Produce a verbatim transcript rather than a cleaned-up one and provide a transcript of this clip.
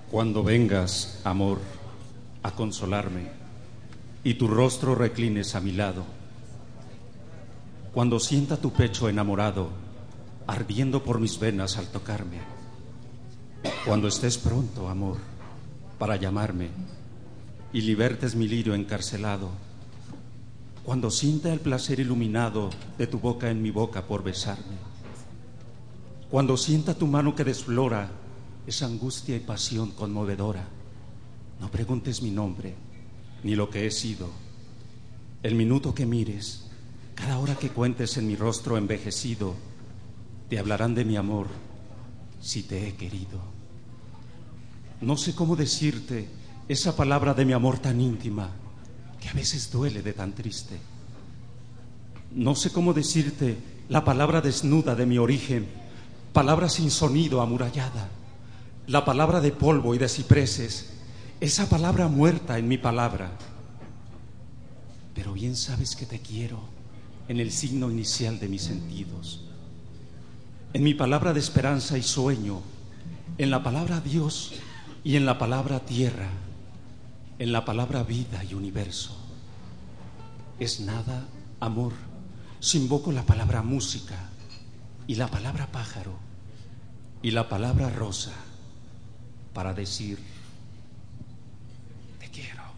Cuando vengas, amor, a consolarme y tu rostro reclines a mi lado, cuando sienta tu pecho enamorado ardiendo por mis venas al tocarme, cuando estés pronto, amor, para llamarme y libertes mi lirio encarcelado, cuando sienta el placer iluminado de tu boca en mi boca por besarme, cuando sienta tu mano que desflora esa angustia y pasión conmovedora, no preguntes mi nombre ni lo que he sido. El minuto que mires, cada hora que cuentes en mi rostro envejecido, te hablarán de mi amor si te he querido. No sé cómo decirte esa palabra de mi amor tan íntima que a veces duele de tan triste. No sé cómo decirte la palabra desnuda de mi origen, palabra sin sonido amurallada, la palabra de polvo y de cipreses, esa palabra muerta en mi palabra. Pero bien sabes que te quiero en el signo inicial de mis sentidos, en mi palabra de esperanza y sueño, en la palabra Dios y en la palabra tierra, en la palabra vida y universo. Es nada, amor, si invoco la palabra música y la palabra pájaro y la palabra rosa para decir te quiero.